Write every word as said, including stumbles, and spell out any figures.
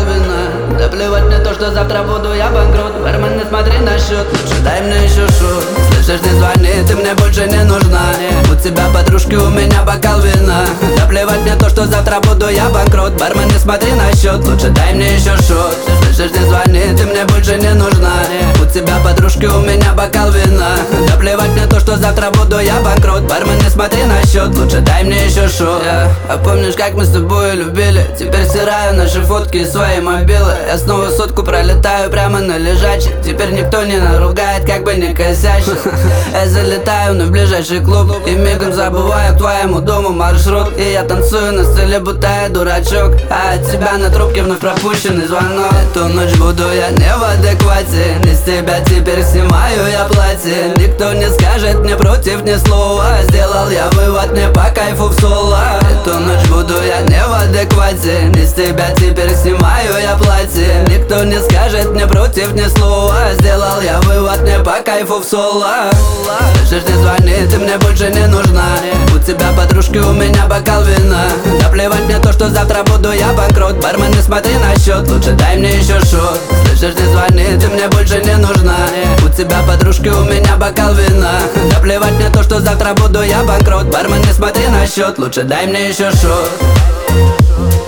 вина. Да плевать мне то, что завтра буду я банкрот. Бармен, не смотри на счет, лучше дай мне еще шут. Слышишь, не звони, ты мне больше не нужна. У тебя подружки, у меня бокал вина. Да плевать мне то, что завтра буду я банкрот. Бармен, не смотри на счет, лучше дай мне еще шут. Слышишь, не звони, ты мне больше не нужна. У тебя подружки, у меня бокал вина. Да плевать мне то, что завтра буду я банкрот. Бармен, не смотри на счет, лучше дай мне еще шут. yeah. А помнишь, как мы с тобой любили? Теперь стираю наши фотки и свои мобилы. Я снова сотку пролетаю прямо на лежачий. Теперь никто не наругает, как бы не косячил. Я залетаю на ближайший клуб и мигом забываю к твоему дому маршрут. И я танцую на столе, будто я дурачок. А от тебя на трубке вновь пропущенный звонок. Эту ночь буду я не в адеквате. Не с тебя теперь снимаю я платье. Никто не скажет мне против ни слова. Сделал я вывод, мне по кайфу в соло. Эту ночь буду я не в адеквате. Не с тебя теперь снимаю я платье. Никто не скажет мне против ни слова. Сделал я вывод, мне по кайфу в соло. Слышишь, не звони, ты мне больше не нужна. У тебя подружки, у меня бокал вина. Да плевать мне то, что завтра буду я банкрот. Бармен, не смотри на счет, лучше дай мне еще шот. Слышишь, не звони, ты мне больше не нужна. У тебя подружки, у меня бокал вина. Да плевать мне то, что завтра буду я банкрот. Бармен, не смотри на счет, лучше дай мне еще шот.